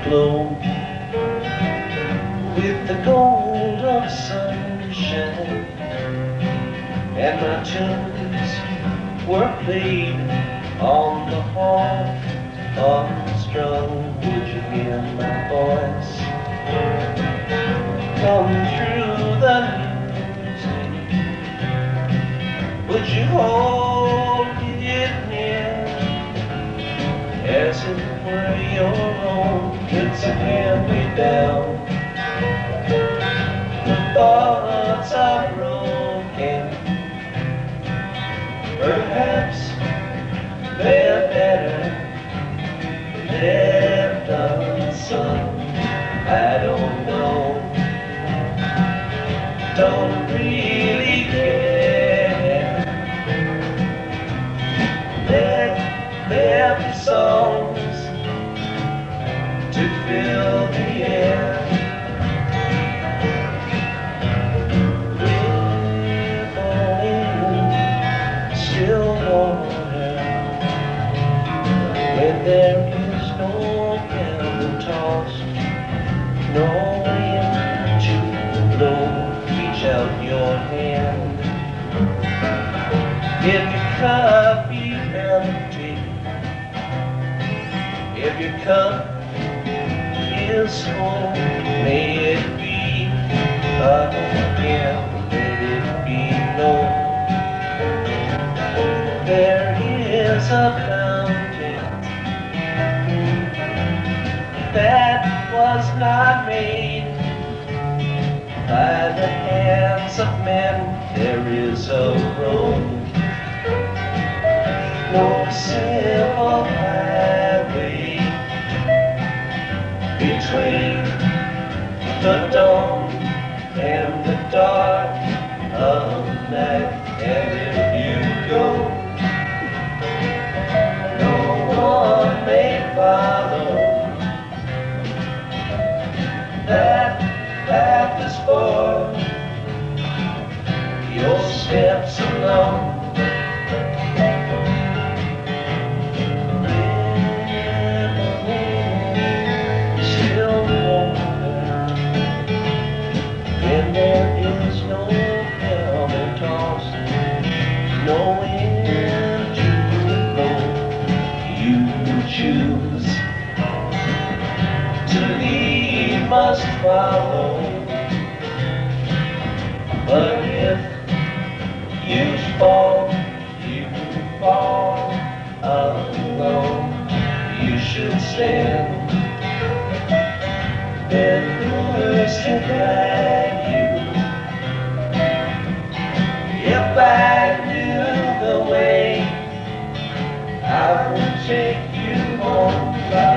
glow with the gold of sunshine, and my tunes were played on the harp unstrung. Would you hear my voice come through the music? Would you hold it near as it were your own? It's a hand-me-down. The thoughts are broken. Perhaps they're better left unsung. I don't know. Don't really care. Let there be songs to fill the air. Still water, when there is no candle tossed, no wind to blow. Reach out your hand. If your cup be empty, if your cup is full, may it be again, let it be known. There is a fountain that was not made by the hands of men. There is a road, no simple highway between the dawn and the dark of night. And if you go, may follow. That path is for your steps alone. Still water, when there is no helmet tossed, no wind to blow. You choose to lead, must follow. But if you fall alone. You should stand. Then who's to guide you? If I knew the way, I would take you home.